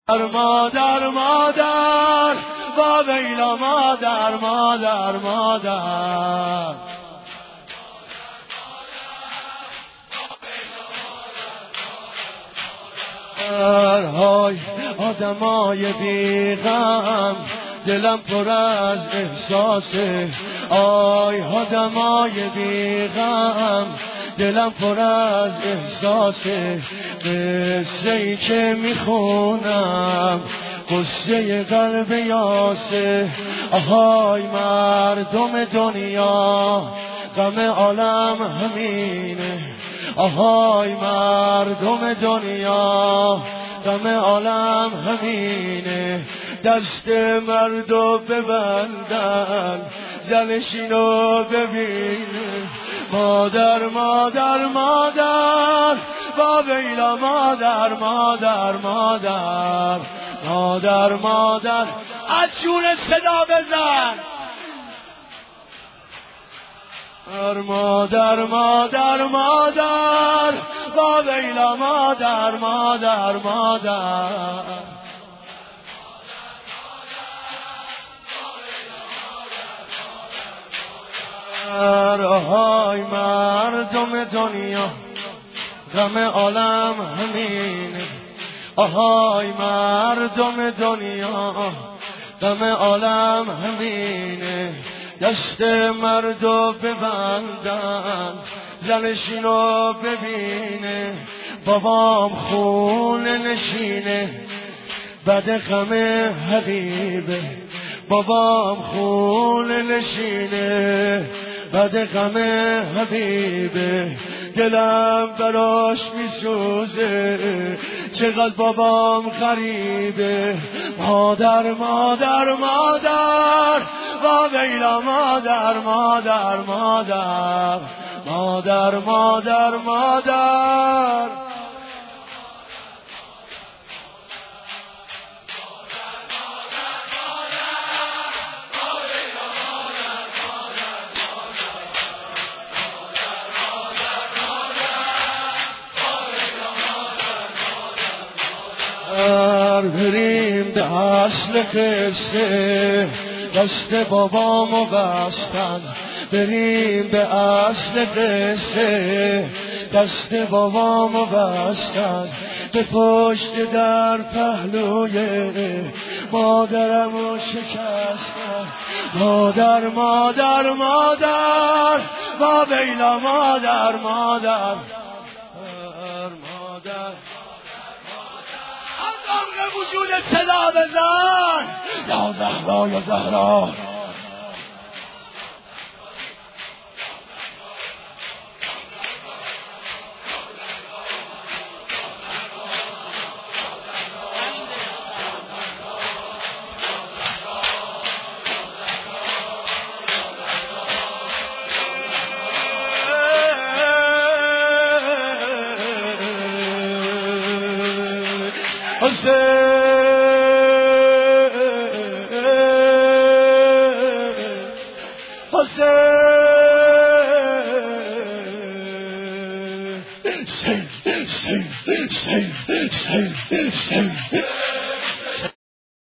مادر مادر با ویلا مادر مادر مادر های آدمای بیغم دلم پر از احساسه آی آدمای بیغم دلم پر از احساسه قصه ای که میخونم قصه قلب یاسه آهای مردم دنیا غم عالم همینه آهای مردم دنیا غم عالم همینه دست مردو ببندن زنشینو ببینه مادر مادر مادر با ویلا مادر مادر مادر مادر مادر از جون صدا بزن مادر مادر مادر با ویلا مادر مادر مادر های مردم دنیا غم عالم همینه آهای مردم دنیا غم عالم همینه دست مردو ببندن زنشینو ببینه بابام خونه نشینه بعد غم حبیبه بابام خونه نشینه بعد غم حبیبه دلم براش میسوزه چقدر بابام غریبه مادر مادر مادر با ویلا مادر مادر مادر مادر مادر مادر بریم به اصل قصه دست بابامو بستن بریم به اصل قصه دست بابامو بستن به پشت در پهلوی مادرمو شکستن مادر مادر مادر با ویلا مادر مادر مادر از وجود صدا بزن یا زهرا یا زهرا Save